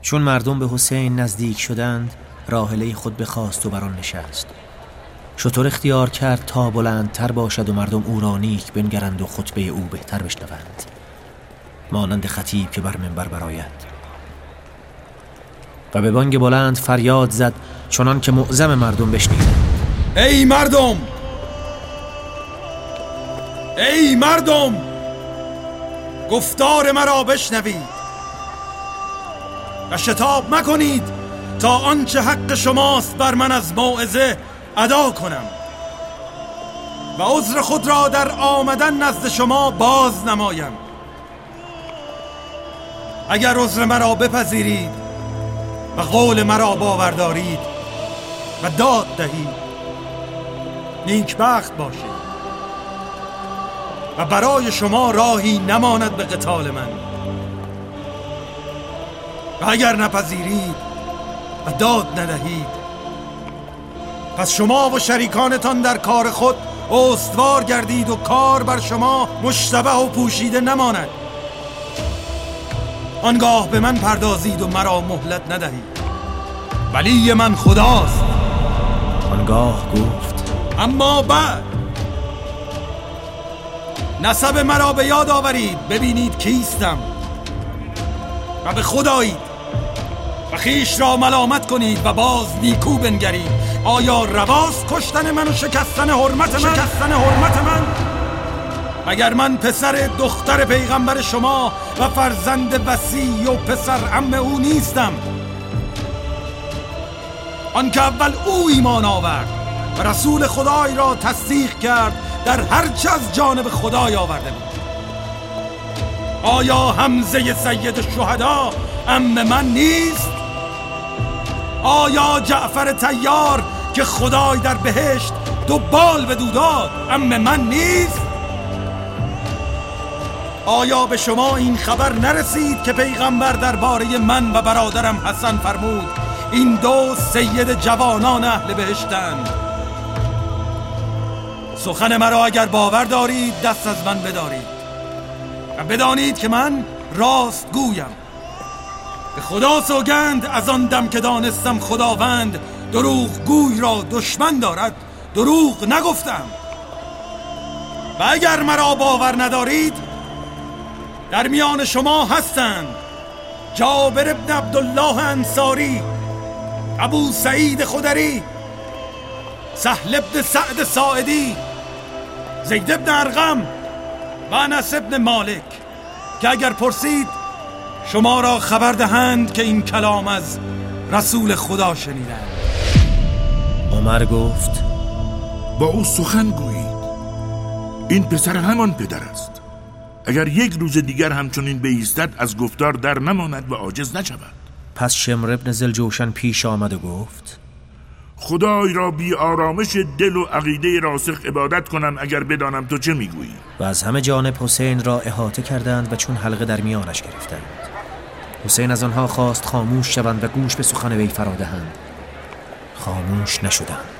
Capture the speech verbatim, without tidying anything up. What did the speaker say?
چون مردم به حسین نزدیک شدند، راحله خود بخواست و بر آن نشست. شتر اختیار کرد تا بلندتر باشد و مردم او را نیک بنگرند و خطبه او بهتر بشنوند، مانند خطیب که بر منبر برآید. و به بانگ بلند فریاد زد چنان که معظم مردم بشنیدند: ای مردم، ای مردم، گفتار مرا بشنوید و شتاب مکنید تا آنچه حق شماست بر من از موعظه ادا کنم و عذر خود را در آمدن نزد شما باز نمایم. اگر عذر مرا بپذیرید و قول مرا باور دارید و داد دهید، نیکبخت باشید و برای شما راهی نماند به قتال من. و اگر نپذیرید و داد ندهید، پس شما و شریکانتان در کار خود استوار گردید و کار بر شما مشتبه و پوشیده نماند. آنگاه به من پردازید و مرا مهلت ندهید. ولی من خداست. آنگاه گفت: اما بعد نسب مرا به یاد آورید، ببینید کیستم و به خدایید و خیش را ملامت کنید و باز نیکو بنگرید. آیا رواست کشتن من و شکستن حرمت من؟ شکستن حرمت من؟ مگر من پسر دختر پیغمبر شما و فرزند وصی و پسر عم او نیستم؟ آن که اول او ایمان آورد و رسول خدای را تصدیق کرد در هر چه از جانب خدای آورده بود. آیا حمزه سید الشهدا عم من نیست؟ آیا جعفر طیار که خدای در بهشت دو بال به دو داد عم من نیست؟ آیا به شما این خبر نرسید که پیغمبر درباره من و برادرم حسن فرمود این دو سید جوانان اهل بهشتند؟ سخن مرا اگر باور دارید دست از من بدارید و بدانید که من راست گویم. به خدا سوگند از آن دم که دانستم خداوند دروغ گوی را دشمن دارد، دروغ نگفتم. و اگر مرا باور ندارید، در میان شما هستند جابر ابن عبدالله انصاری، ابو سعید خدری، سهل ابن سعد ساعدی، زید ابن ارقم و انس ابن مالک، که اگر پرسید شما را خبر دهند که این کلام از رسول خدا شنیدند. عمر گفت: با او سخن گویید، این پسر همان پدر است. اگر یک روز دیگر همچنین بایستد از گفتار در نماند و عاجز نشود. پس شمر ابن ذوالجوشن پیش آمد و گفت: خدای را بی آرامش دل و عقیده راسخ عبادت کنم اگر بدانم تو چه میگویی. و از همه جانب حسین را احاطه کردند و چون حلقه در میانش گرفتند. حسین از آنها خواست خاموش شوند و گوش به سخن وی فرا دهند. خاموش نشدند.